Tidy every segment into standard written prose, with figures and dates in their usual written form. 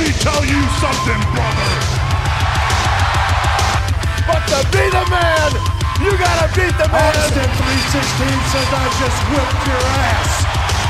me tell you something, brother. But to be the man, you gotta beat the man. Austin 316 says I just whipped your ass.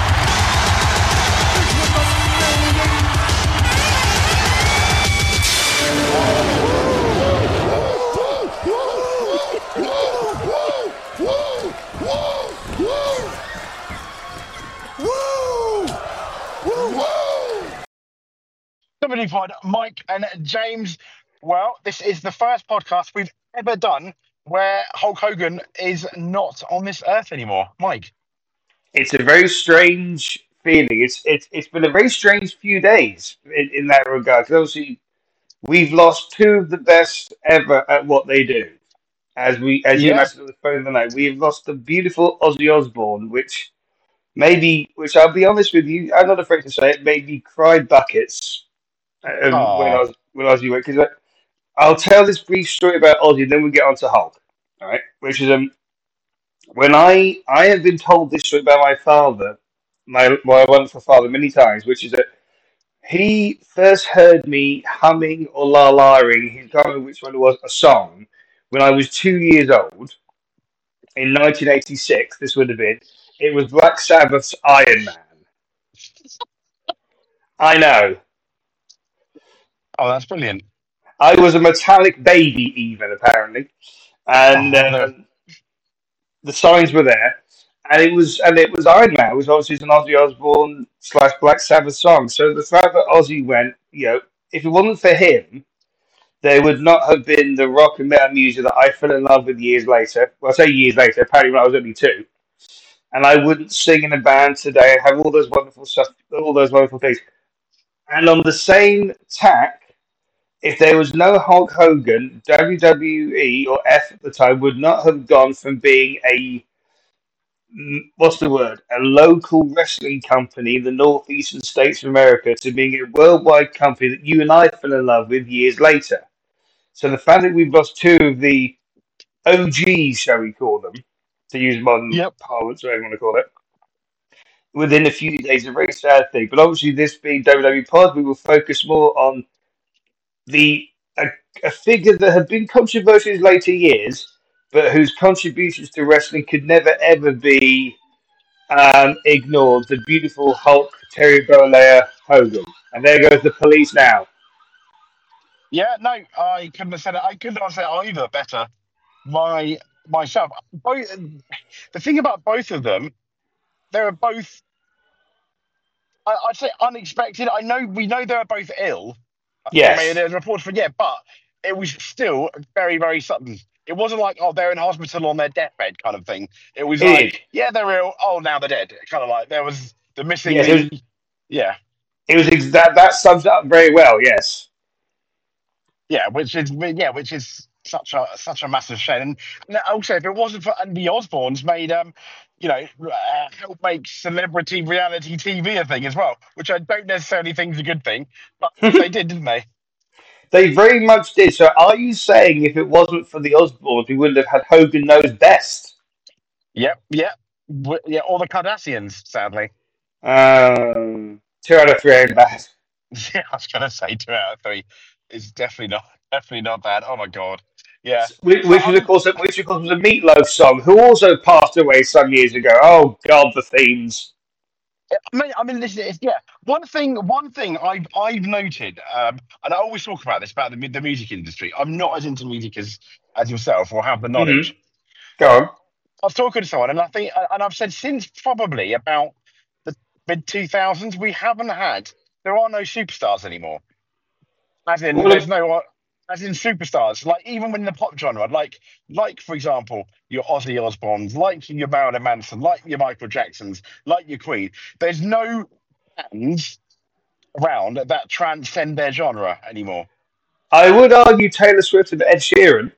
Somebody find Mike and James. Well, this is the first podcast we've ever done where Hulk Hogan is not on this earth anymore. Mike. It's a very strange feeling. It's been a very strange few days in that regard. Because obviously we've lost two of the best ever at what they do. As you mentioned on the phone the night, we've lost the beautiful Ozzy Osbourne, which I'll be honest with you, I'm not afraid to say it, made me cry buckets when Ozzy went. Because I'll tell this brief story about Ozzy, and then we'll get on to Hulk. All right, which is when I have been told this story by my father, my wonderful father, many times, which is that he first heard me humming or la-laing, he can't remember which one it was, a song, when I was 2 years old, in 1986, this would have been. It was Black Sabbath's Iron Man. I know. Oh, that's brilliant. I was a metallic baby even, apparently. And the signs were there. And it was Iron Man, which obviously is an Ozzy Osbourne / Black Sabbath song. So the fact that Ozzy went, if it wasn't for him, there would not have been the rock and metal music that I fell in love with years later. Well, I say years later, apparently when I was only 2. And I wouldn't sing in a band today and have all those wonderful stuff, all those wonderful things. And on the same tack, if there was no Hulk Hogan, WWE or F at the time would not have gone from being a local wrestling company in the northeastern states of America to being a worldwide company that you and I fell in love with years later. So the fact that we've lost two of the OGs, shall we call them, to use modern parlance, whatever you want to call it, within a few days is a very sad thing. But obviously, this being WWE Pod, we will focus more on a figure that had been controversial in later years, but whose contributions to wrestling could never ever be ignored. The beautiful Hulk, Terry Bollea Hogan. And there goes the police now. Yeah, no, I couldn't have said it. I couldn't have said it either better myself. The thing about both of them, they were both, I'd say, unexpected. We know they were both ill. Yes. I mean, there's reports but it was still very, very sudden. It wasn't like, they're in hospital on their deathbed kind of thing. It was they're ill. Oh, now they're dead. Kind of like there was the missing. It was that sums it up very well. Yes. Yeah, which is such a massive shame. And also, if it wasn't for the Osbournes made help make celebrity reality TV a thing as well, which I don't necessarily think is a good thing, but they did, didn't they? They very much did. So are you saying if it wasn't for the Osbournes, we wouldn't have had Hogan Knows Best? Yep. Or the Kardashians, sadly. 2 out of 3 ain't bad. Yeah, I was going to say 2 out of 3 is definitely not bad. Oh my God. Yeah. Which of course was a Meatloaf song, who also passed away some years ago. Oh God, the themes. I mean, listen. One thing I've noted, and I always talk about this about the music industry. I'm not as into music as yourself, or have the knowledge. Mm-hmm. Go on. I was talking to someone, and I've said since probably about the mid 2000s, there are no superstars anymore. As in superstars. Like even in the pop genre, like for example, your Ozzy Osbournes, like your Marilyn Manson, like your Michael Jacksons, like your Queen. There's no bands around that transcend their genre anymore. I would argue Taylor Swift and Ed Sheeran.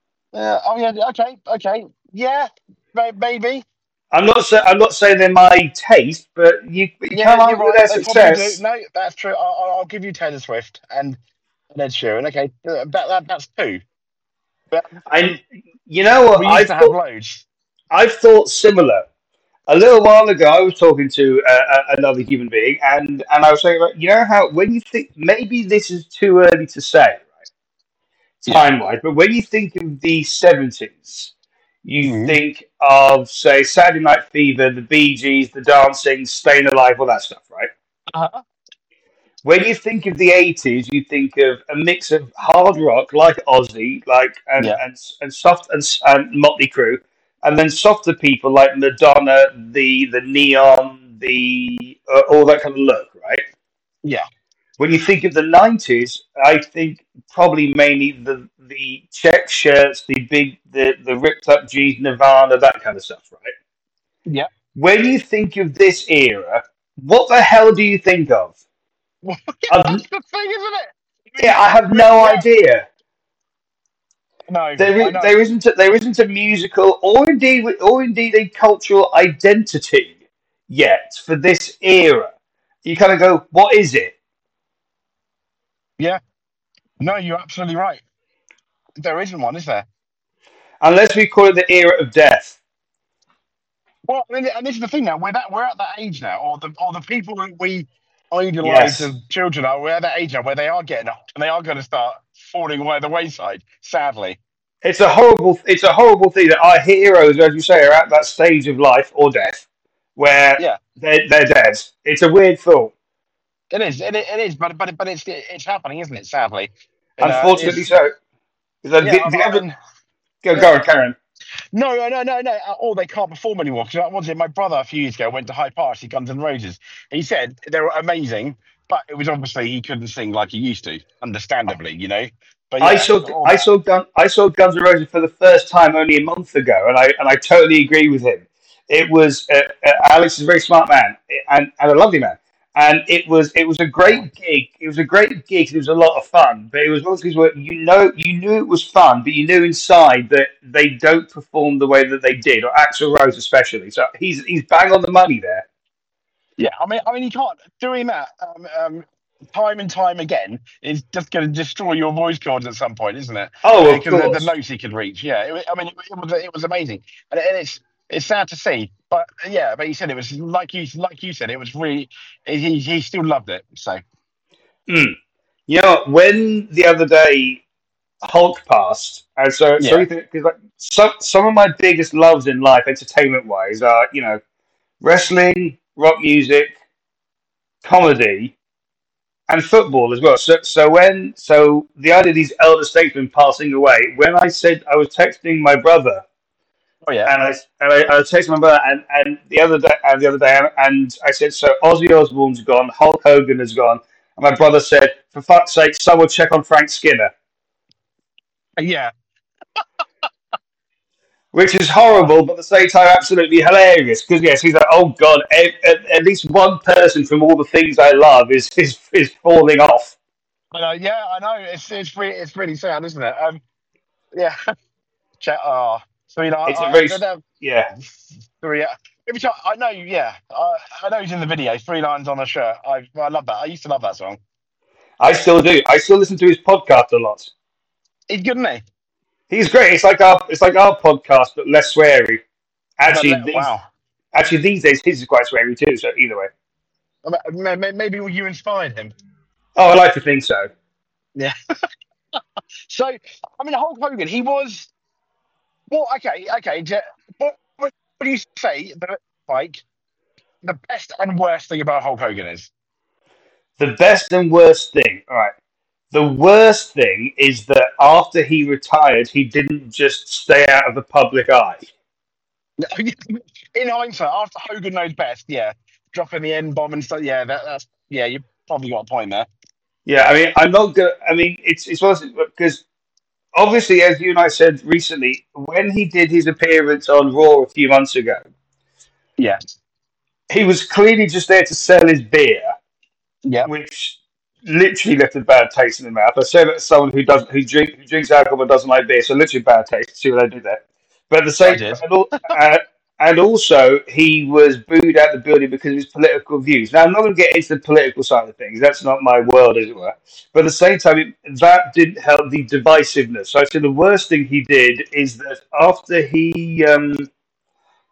Okay. Yeah, maybe. I'm not saying they're my taste, but you can't argue with their success. No, that's true. I'll give you Taylor Swift and Ed Sheeran. Okay, that's 2. But you know what? We used to have loads. I've thought similar, a little while ago, I was talking to another human being, and I was saying, like, you know how when you think maybe this is too early to say, Yeah. time wise, but when you think of the 70s, you Mhm. think of, say, Saturday Night Fever, the Bee Gees, the dancing, Staying Alive, all that stuff, right? Uh-huh. When you think of the 80s, you think of a mix of hard rock, like Ozzy, like Yeah. and soft and Motley Crue, and then softer people like Madonna, the Neon, the all that kind of look, right? Yeah. When you think of the 90s, I think probably mainly the check shirts, the ripped up jeans, Nirvana, that kind of stuff, right? Yeah. When you think of this era, what the hell do you think of? Well, I've, that's the thing, isn't it? I mean, yeah, I have no yeah. idea. No, I know. There isn't a musical or indeed a cultural identity yet for this era. You kind of go, what is it? Yeah. No, you're absolutely right. There isn't one, is there? Unless we call it the era of death. Well, I mean, and this is the thing now. We're at that age now, or the people that we idolise Yes. as children are. We're at that age now where they are getting old and they are going to start falling away the wayside. Sadly. It's a horrible thing that our heroes, as you say, are at that stage of life or death where Yeah, they're dead. It's a weird thought. it is. It is. But it's happening, isn't it? Sadly. And Unfortunately, it's so. The, yeah. the, the I other mean, go yeah. on, Karen. No. Or they can't perform anymore. Because was it my brother a few years ago went to Hyde Park to see Guns N' Roses. He said they were amazing, but it was obviously he couldn't sing like he used to, understandably, you know. But I yeah, saw all I that. saw Guns N' Roses for the first time only a month ago, and I totally agree with him. It was Alex is a very smart man and a lovely man, and it was a great gig. It was a great gig. It was a lot of fun, but it was one of those things where you knew it was fun, but you knew inside that they don't perform the way that they did, or Axl Rose especially. So he's bang on the money there. Yeah, I mean, you can't doing that time and time again is just going to destroy your voice cords at some point, isn't it? Oh, of Because the course. notes he could reach. Yeah, it was amazing, and it's sad to see, but yeah, but he said it was like you said it was really he still loved it. So Mm. You know, when the other day Hulk passed, and so yeah, because like some of my biggest loves in life, entertainment wise, are wrestling, rock music, comedy, and football as well. So the idea of these elder statesmen passing away, when I said I was texting my brother, oh yeah, and I was texting my brother, and the other day, and I said, so Ozzy Osbourne's gone, Hulk Hogan has gone, and my brother said, for fuck's sake, someone check on Frank Skinner. yeah. Which is Oh, horrible, but at the same time, absolutely hilarious. Because yes, he's like, oh god, at least one person from all the things I love is falling off. I know. Yeah, I know. It's really sad, isn't it? Yeah. So It's a very I yeah. three. Every time I know, yeah, I know he's in the video. 3 lines on a shirt. I love that. I used to love that song. I still do. I still listen to his podcast a lot. He's good, isn't he? He's great. It's like our podcast, but less sweary. But Actually, these wow, actually these days his is quite sweary too. So either way, maybe you inspired him. oh, I like to think so. Yeah. So I mean, Hulk Hogan. He was well. Okay. What do you say that like the best and worst thing about Hulk Hogan is? The best and worst thing. All right. The worst thing is that after he retired, he didn't just stay out of the public eye. In hindsight, after Hogan knows best, yeah, dropping the N bomb and stuff. Yeah, that's yeah. You probably got a point there. Yeah, I mean, I'm not gonna. I mean, it's one of those- because obviously, as you and I said recently, when he did his appearance on Raw a few months ago, Yeah. he was clearly just there to sell his beer, Yep. which literally left a bad taste in the mouth. I say that as someone who drinks alcohol but doesn't like beer, so literally bad taste. See what I did there? But at the I same did. and also he was booed out of the building because of his political views. Now I'm not going to get into the political side of things. That's not my world, as it were. But at the same time, that didn't help the divisiveness. So I said the worst thing he did is that after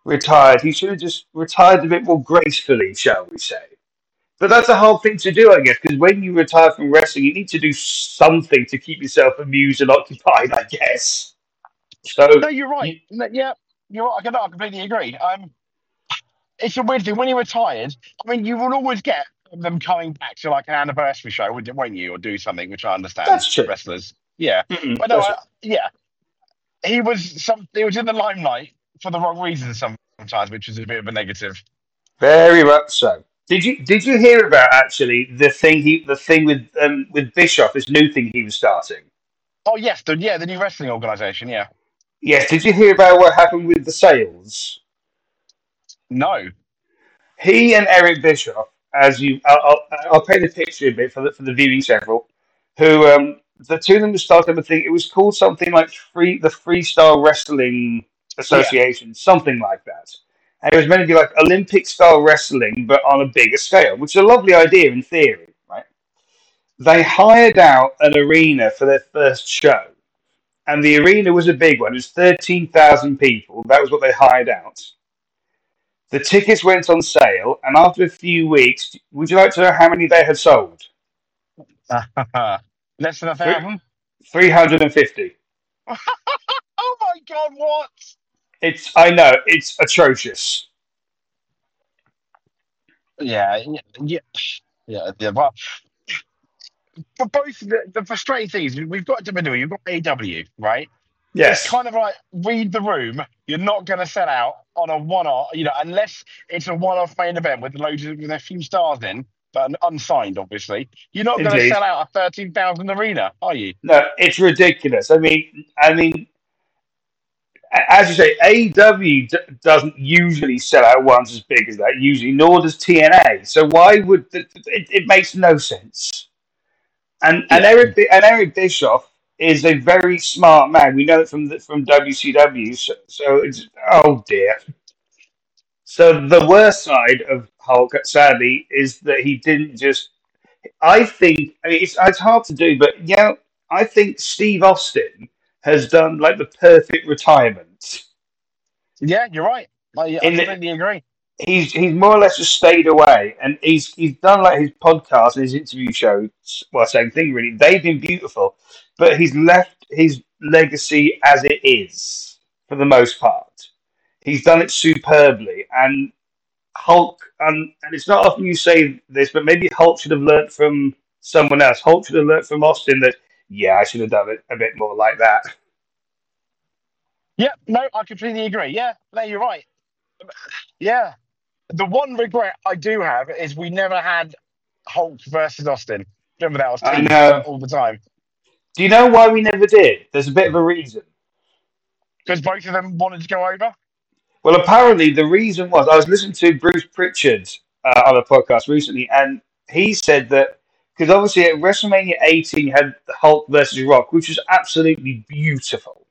retired. He should have just retired a bit more gracefully, shall we say. But that's a hard thing to do, I guess, because when you retire from wrestling, you need to do something to keep yourself amused and occupied, I guess. So, No, you're right. Yeah, you're right. I completely agree. It's a weird thing when you're retired. I mean, you will always get them coming back to like an anniversary show, won't you, or do something, which I understand that's true. wrestlers. Yeah, but no, That's yeah, he was in the limelight for the wrong reasons sometimes, which is a bit of a negative. very much so. Did you hear about actually the thing with Bischoff, this new thing he was starting? Oh yes, the new wrestling organization. Yeah, Yes. Did you hear about what happened with the sales? no, He and Eric Bischoff, I'll paint a picture a bit for the viewing several, who the two of them started. I think it was called something like the Freestyle Wrestling yeah, Association, something like that. And it was meant to be like Olympic style wrestling, but on a bigger scale, which is a lovely idea in theory, right? They hired out an arena for their first show, and the arena was a big one. It was 13,000 people. That was what they hired out. The tickets went on sale, and after a few weeks, would you like to know how many they had sold? less than a Three, thousand. 350. Oh my God, what? I know, it's atrocious. Yeah, yeah, yeah. Well, for both the frustrating things, we've got WWE, you've got AW, right? It's Yes, kind of like read the room. You're not going to sell out on a one-off, unless it's a one-off main event with with a few stars in, but unsigned, obviously. You're not going to indeed. sell out a 13,000 arena, are you? No, it's ridiculous. As you say, AEW doesn't usually sell out ones as big as that, usually, nor does TNA. So why would it makes no sense. And Yeah, Eric Bischoff is a very smart man. We know it from WCW. So it's oh dear. So the worst side of Hulk, sadly, is that he didn't just. I mean, it's hard to do, but I think Steve Austin has done like the perfect retirement. yeah, you're right. I In that completely agree. he's more or less just stayed away, and he's done like his podcast and his interview shows. Well, same thing really. They've been beautiful, but he's left his legacy as it is for the most part. He's done it superbly, and Hulk, and it's not often you say this, but maybe Hulk should have learnt from someone else. Hulk should have learnt from Austin that, yeah, I should have done it a bit more like that. Yeah, no, I completely agree. Yeah, no, you're right. Yeah. The one regret I do have is we never had Hulk versus Austin. Remember that was I teased know. all the time Do you know why we never did? There's a bit of a reason. because both of them wanted to go over. Well, apparently the reason was I was listening to Bruce Pritchard on a podcast recently, and he said that because obviously at WrestleMania 18 you had the Hulk versus Rock, which was absolutely beautiful.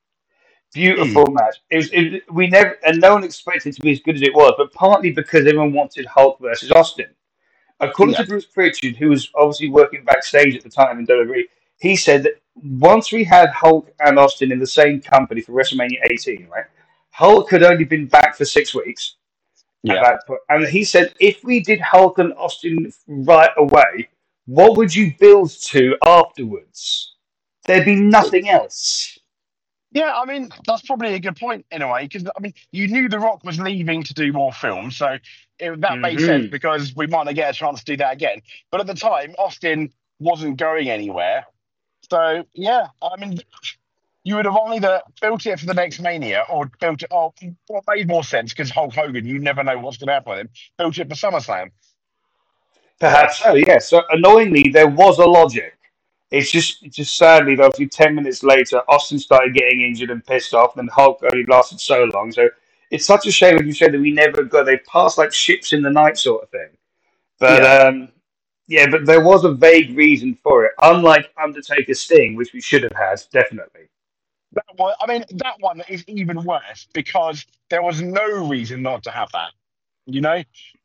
Mm. Beautiful match. We never, and no one expected it to be as good as it was, but partly because everyone wanted Hulk versus Austin. According Yeah, to Bruce Pritchard, who was obviously working backstage at the time in WWE, he said that once we had Hulk and Austin in the same company for WrestleMania 18, right? Hulk had only been back for 6 weeks at yeah, that point, and he said if we did Hulk and Austin right away, what would you build to afterwards? There'd be nothing else. yeah. I mean, that's probably a good point in a way because I mean, you knew The Rock was leaving to do more films, so that made sense Hmm. because we might not get a chance to do that again. But at the time, Austin wasn't going anywhere, so yeah. I mean, you would have either built it for the next Mania or built it. Oh, what made more sense because Hulk Hogan, you never know what's going to happen with him. Built it for SummerSlam. Perhaps so, yes. So annoyingly, there was a logic. It's just sadly, though, a few 10 minutes later, Austin started getting injured and pissed off, and Hulk only lasted so long. So it's such a shame when you said that we never got. They passed like ships in the night, sort of thing. But Yeah, yeah, but there was a vague reason for it, unlike Undertaker Sting, which we should have had definitely. that one. I mean, that one is even worse because there was no reason not to have that. You know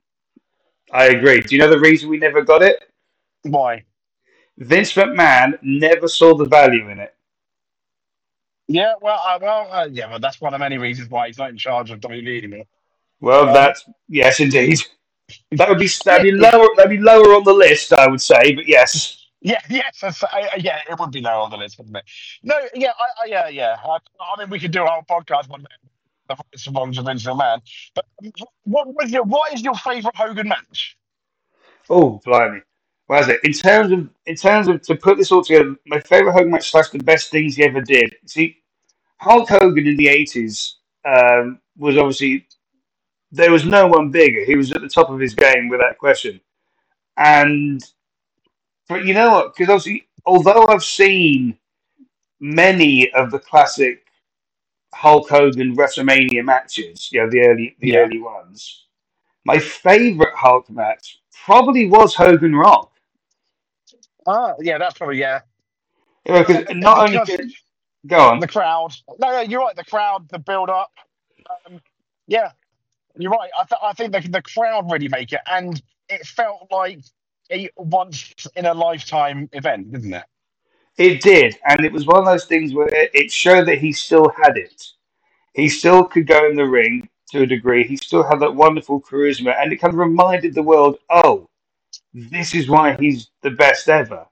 I agree. Do you know the reason we never got it? why? Vince McMahon never saw the value in it. Yeah, yeah, well, that's one of many reasons why he's not in charge of WWE anymore. Well, Um, that's yes, indeed. That'd yeah, be lower. That'd be lower on the list, I would say. But yes. yeah, yes, yeah, it would be low on the list, wouldn't it? No, yeah, yeah. I mean, we could do a whole podcast one day, the voice of Vince McMahon. But what is your favourite Hogan match? Oh, blimey. What is it? In terms of to put this all together, my favorite Hogan match slash the best things he ever did. See, Hulk Hogan in the '80s was obviously there was no one bigger. He was at the top of his game without question. And but you know what? Because obviously, although I've seen many of the classic Hulk Hogan WrestleMania matches, the Yeah. early ones, my favorite Hulk match probably was Hogan Rock. Yeah, that's probably yeah. Because not only Because could go on. the crowd. No, you're right. The crowd, the build up. Um, yeah, you're right. I think the crowd really make it, and it felt like a once in a lifetime event, didn't it? It did, and it was one of those things where it showed that he still had it. He still could go in the ring to a degree. He still had that wonderful charisma, and it kind of reminded the world, oh, this is why he's the best ever.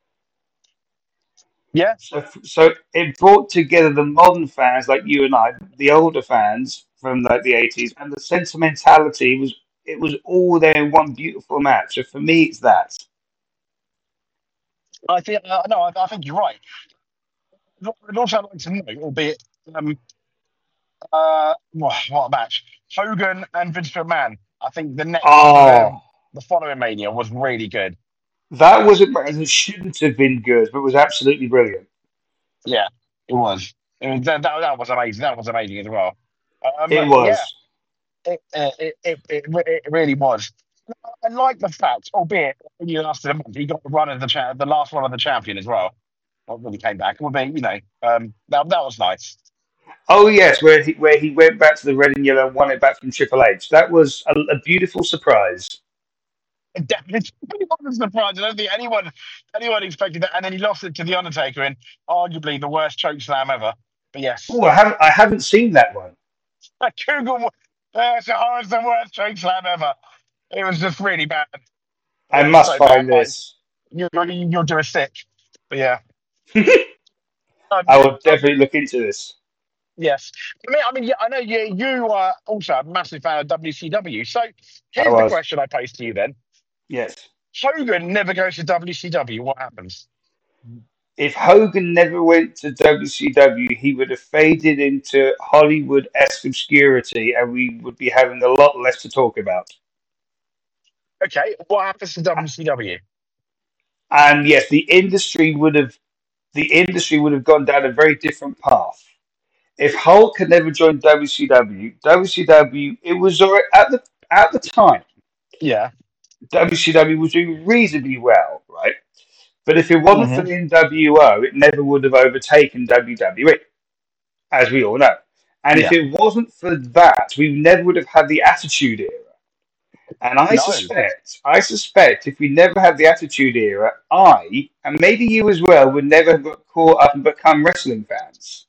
Yeah, So it brought together the modern fans like you and I, the older fans from like the '80s, and the sentimentality was it was all there in one beautiful match. So for me, it's that. I think no, I think you're right. I'd also like to know, albeit what a match, Hogan and Vince McMahon. I think Oh, the following Mania was really good. that wasn't it shouldn't have been good, but was absolutely brilliant. Yeah, it was. That was amazing. That was amazing as well. It Yeah, was. it really was. I like the fact, albeit when you lasted a month, he got the run of the last run of the champion as well. Not really came back. Well, that was nice. Oh yes, where he went back to the red and yellow and won it back from Triple H. That was a beautiful surprise. It definitely was a surprise. I don't think anyone expected that. And then he lost it to the Undertaker in arguably the worst choke slam ever. But yes, Oh, I haven't seen that one. Google. It's the worst choke slam ever. It was just really bad. I It was must so bad. find this. You'll do a sick. But yeah. I will definitely look into this. Yes. Yeah, I know you are also a massive fan of WCW. So I here's the was. question I pose to you then. Yes. Hogan never goes to WCW. What happens? If Hogan never went to WCW, he would have faded into Hollywood-esque obscurity, and we would be having a lot less to talk about. Okay, what happens to WCW? And yes, the industry would have gone down a very different path. If Hulk had never joined WCW, it was already, at the time Yeah. WCW was doing reasonably well, right? But if it wasn't for Hmm. the NWO, it never would have overtaken WWE, as we all know. And if Yeah. it wasn't for that, we never would have had the Attitude Era. And No. I suspect if we never had the Attitude Era, and maybe you as well, would never have got caught up and become wrestling fans.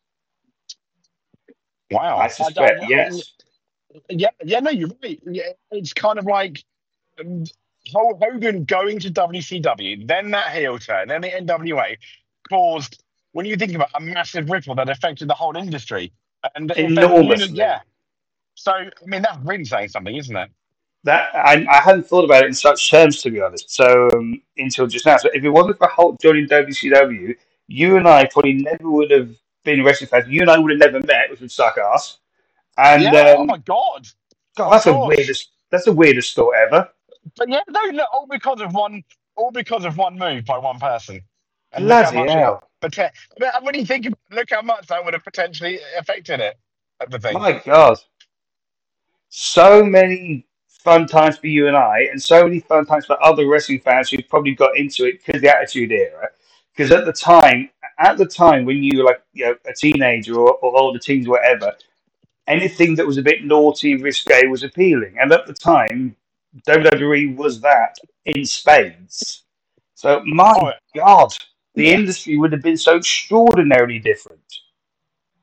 I Wow. suspect, yes. Yeah, no, you're right. Yeah, it's kind of like um, Hogan going to WCW, then that heel turn, then the NWA caused, when you think about a massive ripple that affected the whole industry. And if ever, Enormously. yeah. So, that's really saying something, isn't it? That I hadn't thought about it in such terms, to be honest. So until just now, so if it wasn't for Hulk joining WCW, you and I probably never would have been wrestling fans. You and I would have never met, which would suck ass. And Yeah. Oh my God. God, Of course. that's the weirdest thought ever. But yeah, no, look, all because of one move by one person, and look how Bloody much it. hell! But when you think about it, look how much that would have potentially affected it. Everything. My God, so many fun times for you and I, and so many fun times for other wrestling fans who probably got into it because of the Attitude Era. Because at the time when you were like a teenager or older teens, whatever, anything that was a bit naughty and risque was appealing. And at the time, WWE was that in spades. So my Oh God, the yeah, industry would have been so extraordinarily different.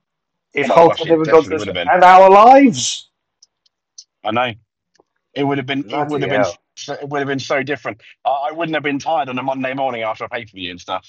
if Oh my Hulk gosh, had it never gone to definitely this would have been. and our lives. I know. It would have been. It would Bloody have been. hell. It would have been so different. I wouldn't have been tired on a Monday morning after a pay per view and stuff,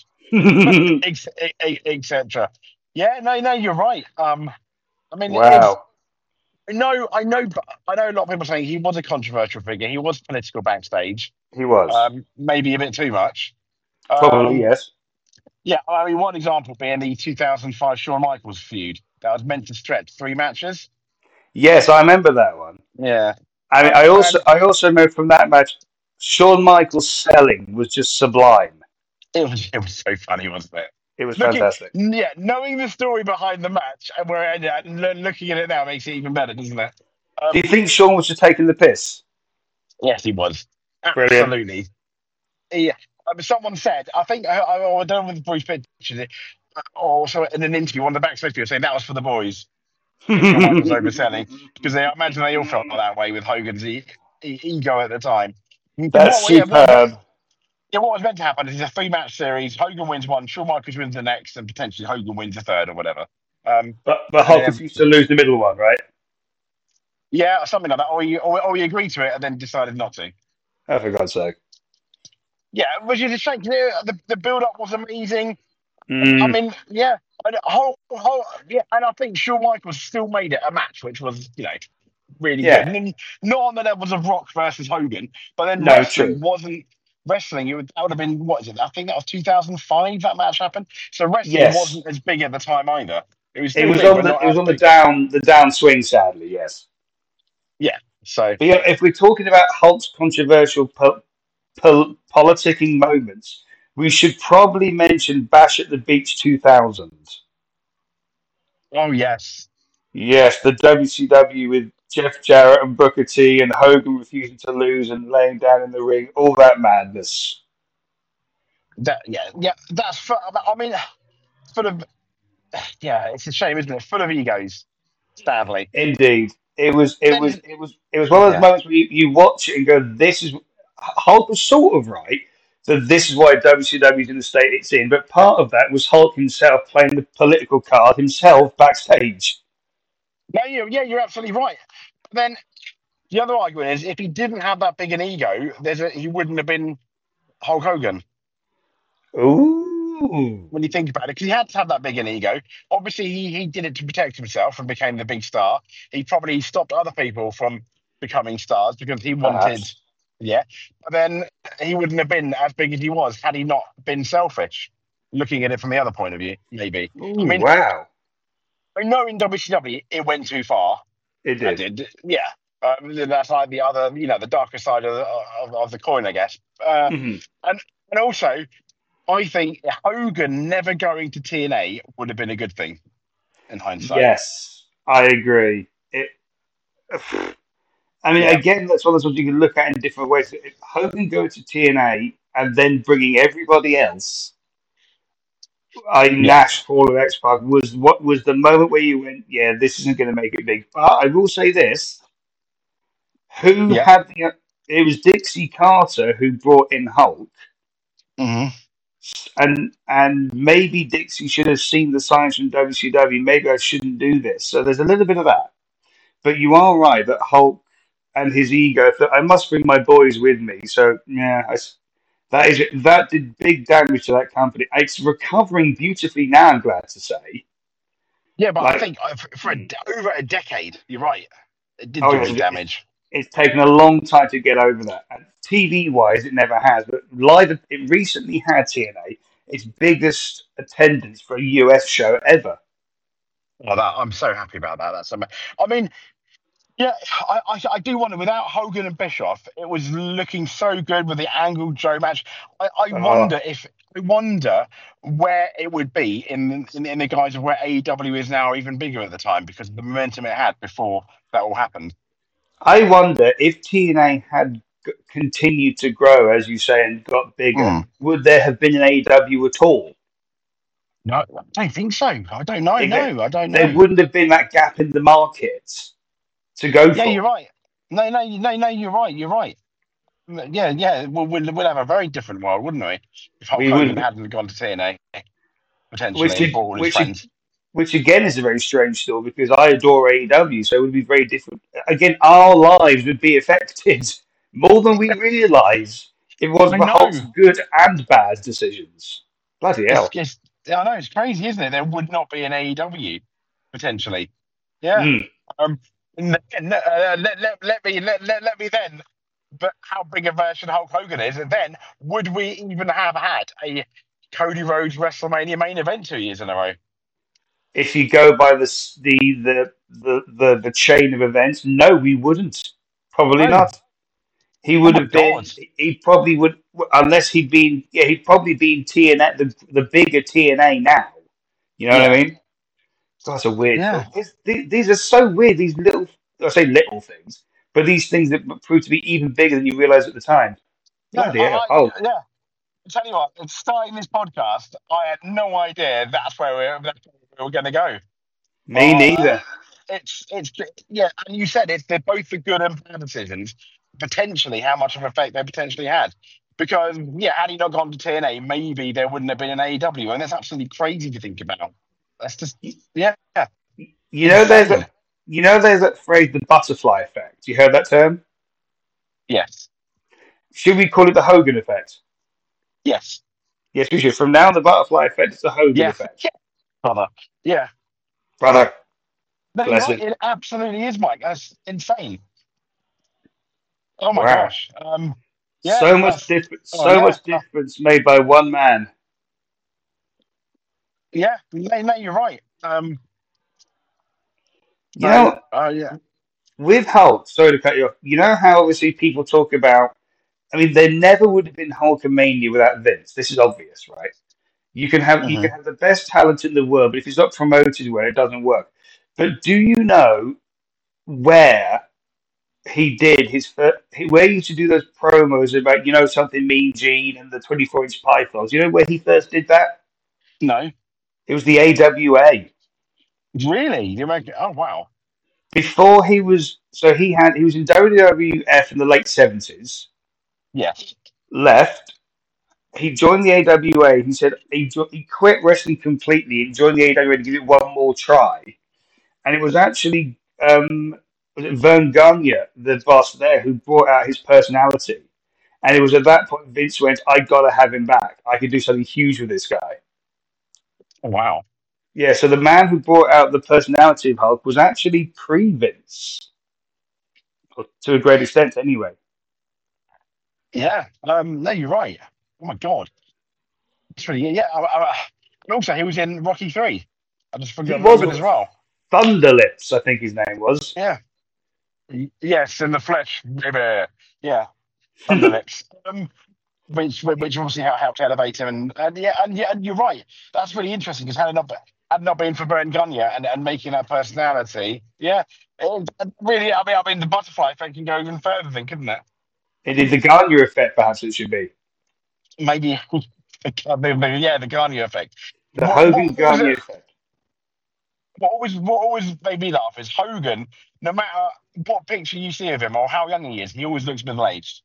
etc. Yeah, no, you're right. I mean, it's Wow. no, but I know a lot of people saying he was a controversial figure. He was political backstage. He was. Maybe a bit too much. Probably, Um, yes. yeah, I mean, one example being the 2005 Shawn Michaels feud that was meant to stretch 3 matches. Yes, I remember that one. Yeah, I mean, and I also know from that match, Shawn Michaels' selling was just sublime. it was so funny, wasn't it? It was fantastic. Knowing the story behind the match and where it ended up, looking at it now makes it even better, doesn't it? Do you think Shawn was just taking the piss? Yes, he was. Brilliant. Absolutely. Yeah. Someone said, I think, I don't know if Bruce mentioned it, or also in an interview, one of the backstage people saying that was for the boys. Shawn Michaels overselling, because I imagine they all felt that way with Hogan's ego at the time. That's superb. What was meant to happen is a 3 match series. Hogan wins one, Shawn Michaels wins the next, and potentially Hogan wins the third or whatever. But And Hulk then, refused to lose the middle one, right? yeah, something like that. Or you agreed to it and then decided not to. Oh, for God's sake. Yeah, which is a shame. The build up was amazing. I Mm, mean, yeah, and and I think Shawn Michaels still made it a match, which was really good. yeah. And not on the levels of Rock versus Hogan, but then No, true. wrestling wasn't wrestling. That would have been, what is it? I think that was 2005 that match happened. So wrestling Yes. wasn't as big at the time either. It was It still was big, on but the not as big. the downswing, sadly, yes. Yeah. So But yeah, if we're talking about Hulk's controversial politicking moments, we should probably mention Bash at the Beach 2000. oh yes, Yes, the WCW with Jeff Jarrett and Booker T and Hogan refusing to lose and laying down in the ring, all that madness. that's I mean, full of it's a shame, isn't it? Full of egos, sadly. Indeed. Then It was one of those yeah. moments where you watch it and go, this is Hulk was sort of right that this is why WCW is in the state it's in, but part of that was Hulk himself playing the political card himself backstage. No, you're absolutely right. But then the other argument is if he didn't have that big an ego, he wouldn't have been Hulk Hogan. Ooh. When you think about it, because he had to have that big an ego. Obviously, he did it to protect himself and became the big star. He probably stopped other people from becoming stars because he wanted, Perhaps. But then he wouldn't have been as big as he was had he not been selfish. Looking at it from the other point of view, maybe. Ooh, I mean, wow. I know in WCW it went too far. It I did. did, yeah. That's like the other, the darker side of the coin, I guess. Hmm. And also, I think Hogan never going to TNA would have been a good thing in hindsight. Yes, I agree. I mean, Yeah, again, that's one of those ones you can look at in different ways. If Hogan going to TNA and then bringing everybody else, yeah, Nash, Hall of X Pac, was the moment where you went, yeah, this isn't going to make it big. But I will say this: who yeah. had the? It was Dixie Carter who brought in Hulk, Hmm. and maybe Dixie should have seen the signs from WCW. Maybe I shouldn't do this. So there's a little bit of that. But you are right that Hulk and his ego. I must bring my boys with me. So yeah, that did big damage to that company. It's recovering beautifully now. I'm glad to say. Yeah, but I Like, think over a decade, you're right. It did oh do yes, big damage. it's taken a long time to get over that. And TV wise, it never has. But live, it recently had TNA its biggest attendance for a US show ever. Oh, I'm so happy about that. I mean, yeah, I do wonder. Without Hogan and Bischoff, it was looking so good with the Angle Joe match. Oh, I wonder where it would be in the guise of where AEW is now, even bigger at the time because of the momentum it had before that all happened. I wonder if TNA had continued to grow, as you say, and got bigger, Hmm. would there have been an AEW at all? No, I don't think so. I don't know. If No, I don't there know. wouldn't have been that gap in the market to go Yeah, you're for. right. No, you're right. You're right. Yeah. We'll have a very different world, wouldn't we? If Hulk We Hogan would, hadn't gone to TNA potentially which and is brought all his which is friends. which again is a very strange story because I adore AEW, so it would be very different. Again, our lives would be affected more than we realise if it I wasn't for Hulk's know. good and bad decisions. Bloody It's, hell. it's, I know, it's crazy, isn't it? There would not be an AEW, potentially. Yeah. Mm. Let me then. But how big a version Hulk Hogan is, and then would we even have had a Cody Rhodes WrestleMania main event 2 years in a row? If you go by the chain of events, no, we wouldn't. Probably No. not. He Oh would my have God. been. He probably would, unless he'd been. Yeah, he'd probably been TNA, the bigger TNA now. You know what I Yeah. mean? That's a weird Yeah. thing. These are so weird. These little, I say little things, but these things that prove to be even bigger than you realize at the time. No, Bloody hell! Oh, yeah. I tell you what, starting this podcast, I had no idea that's where we were going to go. me Uh, neither. it's yeah, and you said they're both the good and bad decisions. Potentially, how much of an effect they potentially had. Because yeah, had he not gone to TNA, maybe there wouldn't have been an AEW, and that's absolutely crazy to think about. That's just yeah, You know, insane. there's that phrase, the butterfly effect. You heard that term? Yes, Should we call it the Hogan effect? yes, Yes, we should. From now on, the butterfly effect is the Hogan yeah, effect. yeah, brother. Yeah, Brother, no, you're bless right. him. It absolutely is, Mike. That's insane. Oh my Wow. gosh. Yeah, that's. Oh So yeah, much difference made by one man. yeah. No, you're right. You So, know, yeah. with Hulk, sorry to cut you off. You know how obviously people talk about, I mean, there never would have been Hulkamania without Vince. This is obvious, right? You can Mhm. have the best talent in the world, but if it's not promoted well, it doesn't work. But do you know where he did his first, where he used to do those promos about, something Mean Gene and the 24-inch pythons? You know where he first did that? No, It was the AWA. really? You make it? Oh wow. Before he was in WWF in the late 70s, Yes. left, he joined the AWA. He said he quit wrestling completely and joined the AWA to give it one more try. And it was actually was it Vern Gagne, the boss there, who brought out his personality. And it was at that point Vince went, I gotta have him back. I could do something huge with this guy. Oh, wow. Yeah, so the man who brought out the personality of Hulk was actually pre-Vince, to a great extent anyway. Yeah. No, you're right. Oh my God. It's really yeah. And also, he was in Rocky 3. I just He forgot was remembered as well. Thunderlips, I think his name was. Yeah. Yes, in the flesh, baby. Yeah. Underlips. Which obviously helped elevate him, and you're right. That's really interesting because had it not been for Beren Gagne and making that personality, yeah, really. I mean, the butterfly effect can go even further, then, couldn't it? It is the Gagne effect, perhaps it should be. Maybe, the Gagne effect. The What Hogan was Gagne it? effect. What always made me laugh is Hogan. No matter what picture you see of him or how young he is, he always looks middle aged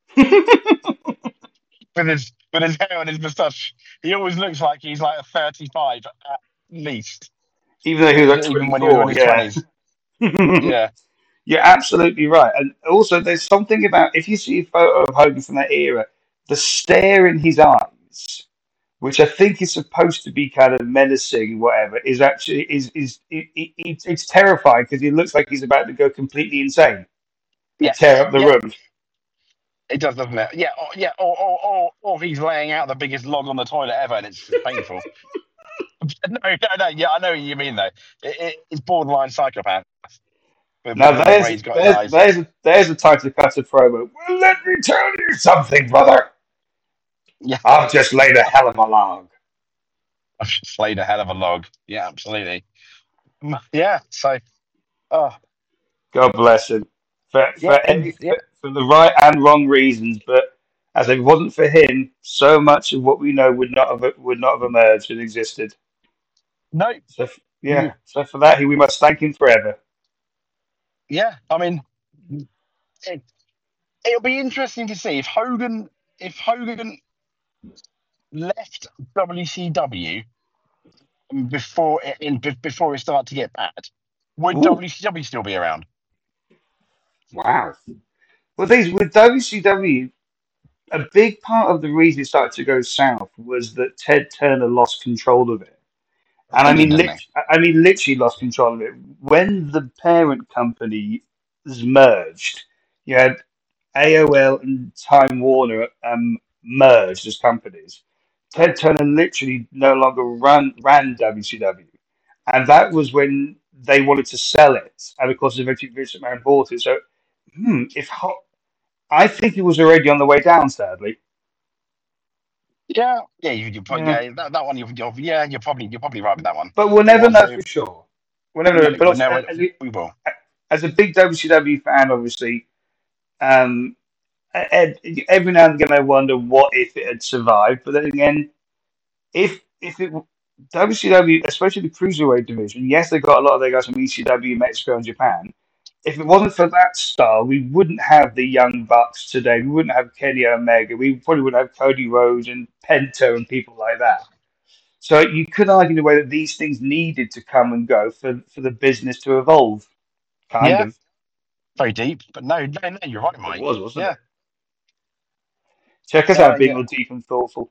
with his hair and his moustache. He always looks like he's like a 35 at least, Even though he was like even when he was in 24, his yeah. 20s. Yeah, You're absolutely right. And also, there's something about, if you see a photo of Hogan from that era, the stare in his eyes, which I think is supposed to be kind of menacing, whatever, is actually it's terrifying because he looks like he's about to go completely insane and tear yes, up the yeah, room. it does, doesn't it? Yeah, yeah. Or he's laying out the biggest log on the toilet ever, and it's just painful. No. Yeah, I know what you mean though. It's borderline psychopath Now with the way he's got his eyes. there's a time to cut a promo. Well, let me tell you something, brother. Yeah, I've just laid a hell of a log. I've just laid a hell of a log. Yeah, absolutely. Yeah. So, oh, God bless him yeah, yeah. for the right and wrong reasons. But as if it wasn't for him, so much of what we know would not have emerged and existed. No, So yeah, so for that we must thank him forever. yeah. I mean, it, it'll be interesting to see if Hogan left WCW before it started to get bad, would Ooh, WCW still be around? wow. Well, these with WCW, a big part of the reason it started to go south was that Ted Turner lost control of it. And He did, didn't he? I mean, literally lost control of it. When the parent company was merged, you had AOL and Time Warner merged as companies. Ted Turner literally no longer ran WCW, and that was when they wanted to sell it. And of course, eventually Vince McMahon bought it. So, if I think it was already on the way down, sadly. Yeah, yeah, you probably Yeah, yeah that one yeah you're probably right with that one. but we'll It never was know a for sure. We'll never no, know. But we also, know we will. as a big WCW fan, obviously, um, every now and again I wonder what if it had survived. But then again, if it WCW, especially the cruiserweight division, yes, they got a lot of their guys from ECW, Mexico, and Japan. If it wasn't for that star, we wouldn't have the Young Bucks today. We wouldn't have Kenny Omega. We probably wouldn't have Cody Rhodes and Penta and people like that. So you could argue the way that these things needed to come and go for the business to evolve. Kind Yeah, of. very deep, but no, you're right, It Mike. was, wasn't Yeah, it? Check us out being yeah, all deep and thoughtful.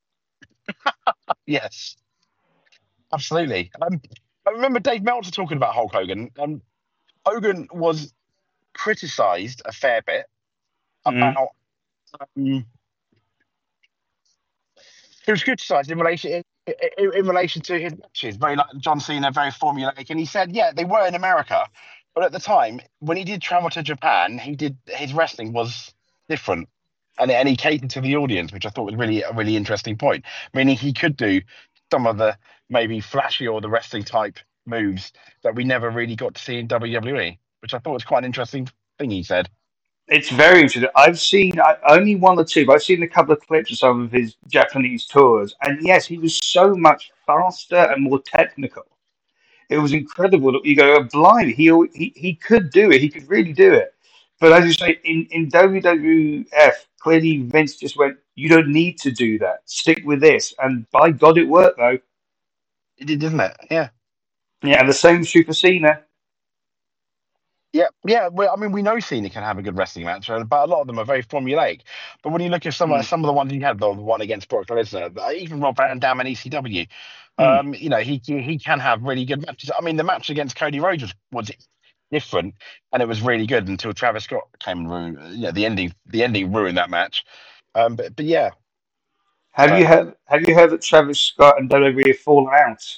yes, absolutely. I remember Dave Meltzer talking about Hulk Hogan. Hogan was criticised a fair bit Mm. about. Um, he was criticised in relation to his matches, very like John Cena, very formulaic, and he said, yeah, they were in America, but at the time when he did travel to Japan, he did his wrestling was different, and he catered to the audience, which I thought was really a really interesting point. Meaning he could do some of the maybe flashy or the wrestling type moves that we never really got to see in WWE, which I thought was quite an interesting thing he said. It's very interesting. I've seen only one or two, but I've seen a couple of clips of some of his Japanese tours, and yes, he was so much faster and more technical. It was incredible. You go, oh, blimey, he could do it. He could really do it. But as you say, in WWF, clearly Vince just went, "You don't need to do that. Stick with this." And by God, it worked though. It did, didn't it? Yeah. Yeah, and the same Super Cena. Yeah, yeah. Well, I mean, we know Cena can have a good wrestling match, but a lot of them are very formulaic. But when you look at Mm, some of the ones he had, the one against Brock Lesnar, even Rob Van Dam and ECW, mm. he can have really good matches. I mean, the match against Cody Rhodes was different, and it was really good until Travis Scott came and ruined. Yeah, the ending ruined that match. But yeah. So Have you heard that Travis Scott and WWE have fallen out?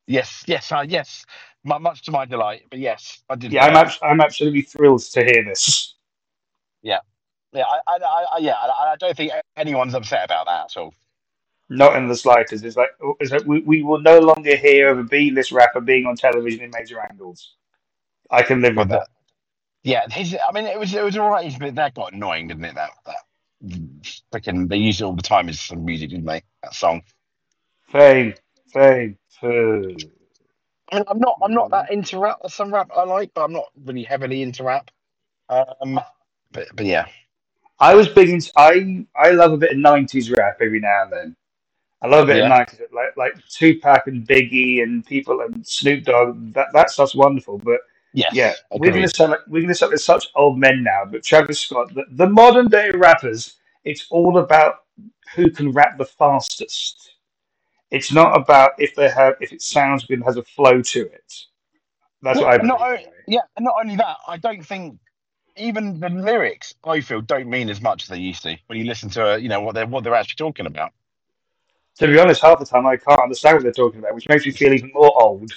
yes. Much to my delight, but yes, I did Yeah, hear that. I'm absolutely thrilled to hear this. Yeah, yeah. I don't think anyone's upset about that at all. Not in the slightest. It's like we will no longer hear of a B-list rapper being on television in major angles. I can live Well, with that. that yeah, I mean, it was all right, but that got annoying, didn't it? That freaking they used it all the time as some music, didn't they? That song. Fame, fame, fame. I mean, I'm not that into rap. There's some rap I like, but I'm not really heavily into rap. Um, but yeah, I was big into I love a bit of '90s rap every now and then. I love a bit of yeah, '90s like Tupac and Biggie and people and Snoop Dogg. That stuff's wonderful. But yeah, yes, agreed. we're gonna sound like such old men now. But Travis Scott, the modern day rappers, it's all about who can rap the fastest. It's not about if it sounds good and has a flow to it. That's what Well, I believe anyway. and not only that, I don't think even the lyrics I feel don't mean as much as they used to when you listen to what they're actually talking about. To be honest, half the time I can't understand what they're talking about, which makes me feel even more old.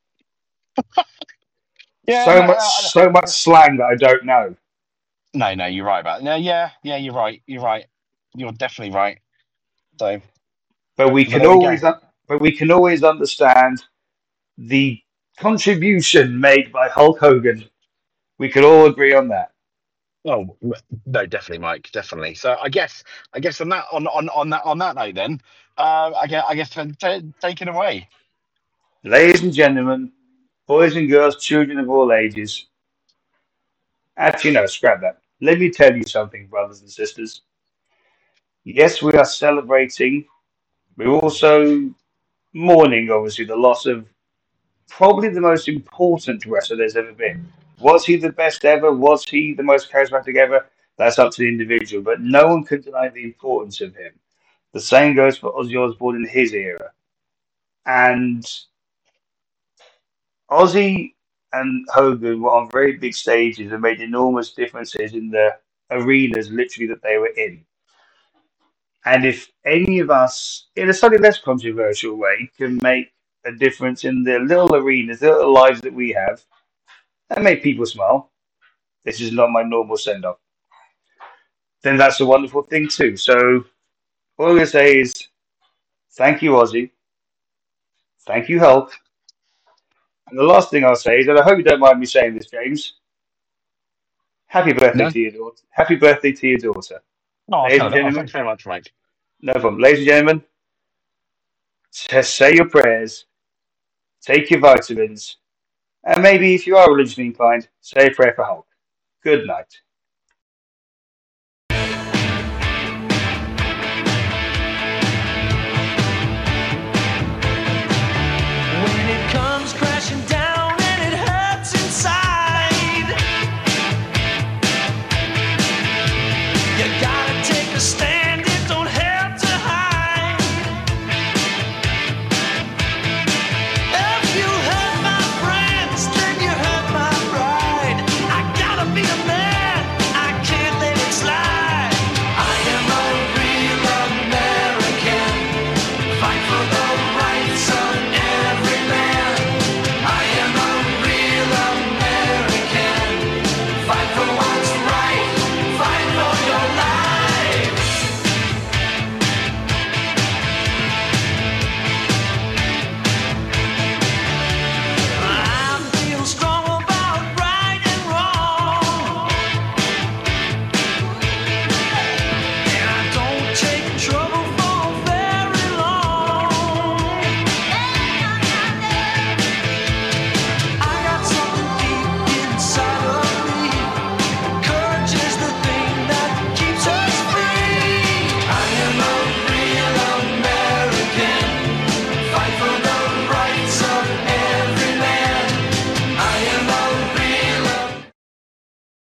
Yeah, no, So much slang that I don't know. no, you're right about it. No, yeah, you're right, you're definitely right. So, But but there we go. we can always understand the contribution made by Hulk Hogan. We could all agree on that. Oh no, definitely, Mike, definitely. So I guess on that note, then, I guess take it away. Ladies and gentlemen, boys and girls, children of all ages. Actually, no, scrap that. Let me tell you something, brothers and sisters. Yes, we are celebrating. We're also mourning, obviously, the loss of probably the most important wrestler there's ever been. Was he the best ever? Was he the most charismatic ever? That's up to the individual, but no one can deny the importance of him. The same goes for Ozzy Osbourne in his era. And Ozzy and Hogan were on very big stages and made enormous differences in the arenas literally that they were in. And if any of us, in a slightly less controversial way, can make a difference in the little arenas, the little lives that we have, and make people smile, this is not my normal send off, then that's a wonderful thing too. So all I'm going to say is thank you, Ozzy. Thank you, Hulk. And the last thing I'll say is, and I hope you don't mind me saying this, James, happy birthday No? to your daughter. Happy birthday to your daughter. Oh, Ladies and thanks gentlemen, very much, mate. no problem. Ladies and gentlemen, just say your prayers, take your vitamins, and maybe if you are religiously inclined, say a prayer for Hulk. Good night. When it comes crashing down and it hurts inside, you gotta take a stand.